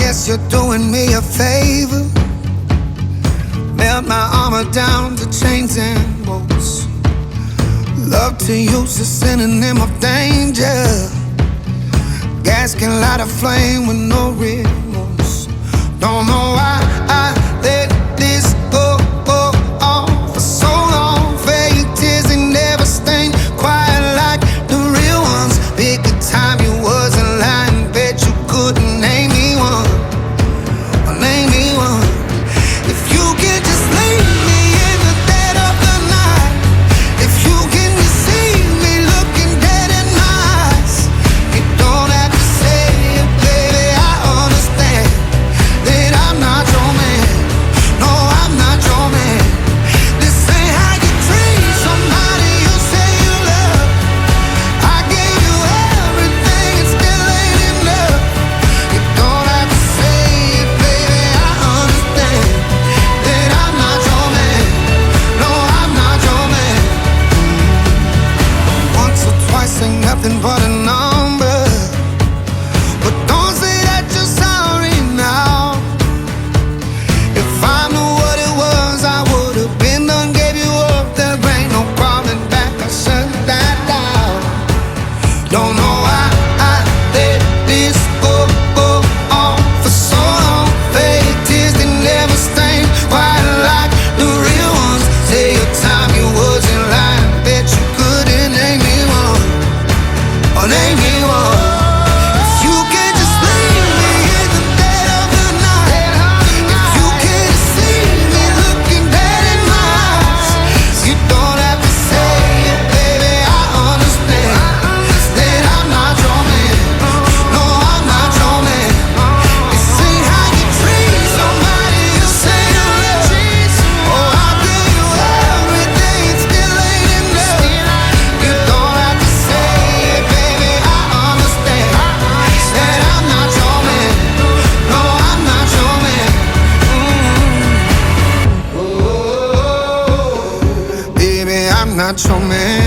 guess you're doing me a favor. Melt my armor down to chains and bolts. Love to use a synonym of danger. Gas can light a flame with no remorse. Don't know why I let this go on for so long. Fake tears, they never stain quite like the real ones. Pick a time you wasn't lying, bet you couldn't name me one. Or name me one. If you can just leave me in the dead of the night, if you can just see me looking dead in my eyes, you don't have to say it, baby, I understand that I'm not your man. No, I'm not your man. This ain't how you treat somebody you say you love. I gave you everything and still ain't enough. You don't have to say it, baby, I understand that I'm not your man. No, I'm not your man. Once or twice ain't nothing but a number, but don't say that you're sorry now. If I knew what it was, I would've been done, gave you up. There ain't no crawling back, I shut that down. Don't know why I let this go on for so long. Fake tears, they never stain quite like the real ones. Say your time you wasn't lying, bet you couldn't name me one. Or name me one. If you can just leave me in the dead of the night, if you can see me looking dead in my eyes, you don't have to say it, baby, I understand that I'm not your man. No, I'm not your man. This ain't how you treat somebody you say you love. Oh, I gave you everything and still ain't enough. You don't have to say it, baby, I understand that I'm not your man. No, I'm not your man. Baby, I'm not your man.